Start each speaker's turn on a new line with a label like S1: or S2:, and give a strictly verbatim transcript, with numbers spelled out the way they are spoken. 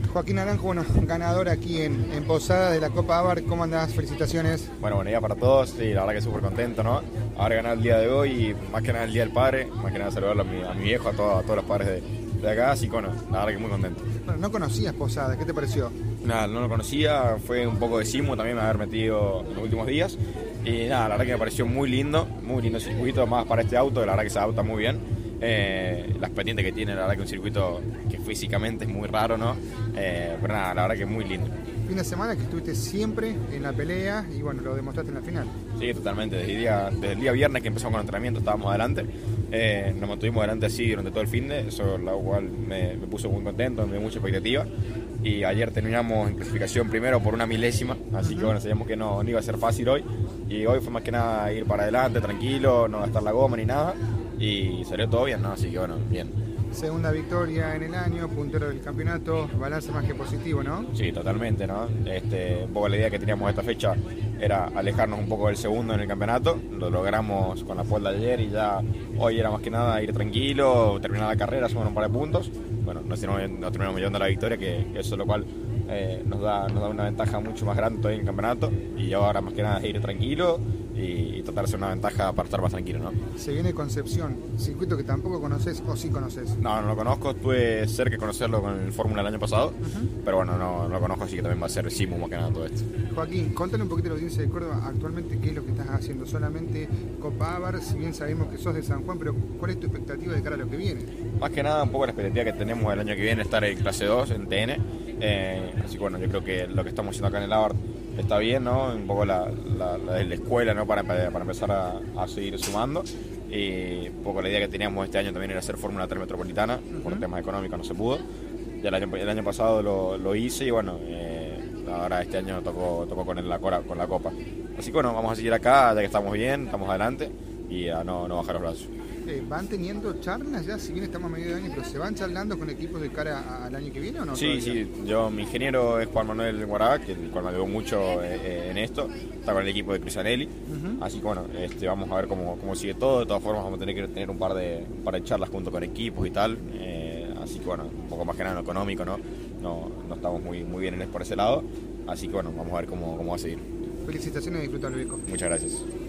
S1: Joaquín Naranjo, bueno, ganador aquí en, en Posada de la Copa Abar. ¿Cómo andás? Felicitaciones.
S2: Bueno, buen día para todos, sí, la verdad que súper contento, ¿no? Haber ganado el día de hoy y más que nada el Día del Padre, más que nada saludarlo a mi, a mi viejo, a, todo, a todos los padres de, de acá, así que bueno, la verdad que muy contento.
S1: Bueno, no conocías Posada, ¿qué te pareció?
S2: Nada, no lo conocía, fue un poco de simu también me haber metido en los últimos días y nada, la verdad que me pareció muy lindo, muy lindo el circuito, más para este auto, la verdad que se adapta muy bien. Eh, las pendientes que tiene, la verdad que un circuito que físicamente es muy raro, ¿no? Eh, pero nada, la verdad que es muy lindo.
S1: Fin de semana que estuviste siempre en la pelea y bueno, lo demostraste en la final.
S2: Sí, totalmente, desde el día, desde el día viernes que empezamos con el entrenamiento estábamos adelante, eh, nos mantuvimos adelante así durante todo el fin de, eso lo cual me, me puso muy contento, me dio mucha expectativa y ayer terminamos en clasificación primero por una milésima, así uh-huh. que bueno, sabíamos que no, no iba a ser fácil hoy y hoy fue más que nada ir para adelante, tranquilo, no gastar la goma ni nada. Y salió todo bien, ¿no? Así que bueno, bien.
S1: Segunda victoria en el año, puntero del campeonato, balance más que positivo, ¿no?
S2: Sí, totalmente, ¿no? Este, un poco la idea que teníamos esta fecha era alejarnos un poco del segundo en el campeonato. Lo logramos con la puerta de ayer y ya hoy era más que nada ir tranquilo, terminar la carrera, sumar un par de puntos. Bueno, nos terminamos, nos terminamos llevando a la victoria, que eso es lo cual eh, nos, da, nos da una ventaja mucho más grande todavía en el campeonato. Y ahora más que nada es ir tranquilo y, y tratar de hacer una ventaja para estar más tranquilo, ¿no?
S1: Se viene Concepción, circuito que tampoco conoces o sí conoces.
S2: No, no lo conozco, tuve cerca de conocerlo con el Fórmula el año pasado, uh-huh. pero bueno, no, no lo conozco, así que también va a ser simu más que nada todo esto.
S1: Joaquín, contale un poquito a la audiencia de Córdoba actualmente qué es lo que estás haciendo, solamente Copa Abar, si bien sabemos que sos de San Juan, pero ¿cuál es tu expectativa de cara a lo que viene?
S2: Más que nada un poco la expectativa que tenemos el año que viene, estar en clase dos, en T N, eh, así que bueno, yo creo que lo que estamos haciendo acá en el Abar está bien, ¿no? Un poco la, la, la, la escuela, ¿no? Para, para empezar a, a seguir sumando. Y un poco la idea que teníamos este año también era hacer Fórmula tres Metropolitana, uh-huh. por temas económicos no se pudo. Ya el año, el año pasado lo, lo hice y bueno, eh, ahora este año tocó, tocó con, el, la, con la Copa. Así que bueno, vamos a seguir acá, ya que estamos bien, estamos adelante y a no, no bajar los brazos.
S1: Eh, ¿Van teniendo charlas ya? Si bien estamos a medio de año, pero ¿se van charlando con equipos de cara al año que viene o no?
S2: Sí, todavía? Sí, yo, mi ingeniero es Juan Manuel Guará, que el cual me ayudó mucho eh, en esto, está con el equipo de Crisanelli, uh-huh. así que bueno, este, vamos a ver cómo, cómo sigue todo, de todas formas vamos a tener que tener un par de, un par de charlas junto con equipos y tal, eh, así que bueno, un poco más que nada en lo económico, ¿no? No, no estamos muy, muy bien en, por ese lado, así que bueno, vamos a ver cómo, cómo va a seguir.
S1: Felicitaciones y disfrutalo, viejo.
S2: Muchas gracias.